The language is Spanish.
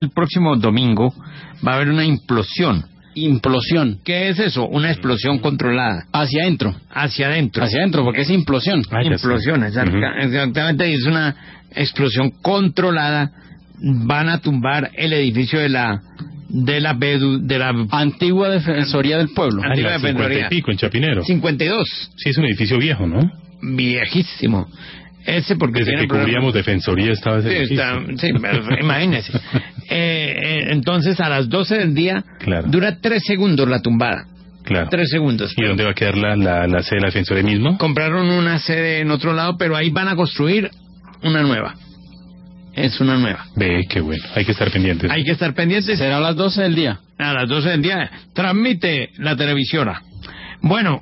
El próximo domingo va a haber una implosión. Implosión. ¿Qué es eso? Una explosión controlada. Hacia adentro. Hacia adentro. Hacia adentro, porque es implosión. Implosión, exactamente. Es una explosión controlada. Van a tumbar el edificio de la Antigua Defensoría del Pueblo. Antigua la 50 Defensoría. y pico en Chapinero. 52. Sí, es un edificio viejo, ¿no? Viejísimo. Ese porque Desde tiene que problemas. cubríamos Defensoría estaba ese edificio. Sí, imagínese. Entonces, a las 12 del día, Claro. dura 3 segundos la tumbada. Claro. 3 segundos. ¿Y dónde va a quedar la sede de la Defensoría mismo? Compraron una sede en otro lado, pero ahí van a construir una nueva. Es una nueva. Ve, qué bueno. Hay que estar pendientes. Hay que estar pendientes. Será a las 12 del día. A las 12 del día transmite la televisora. Bueno,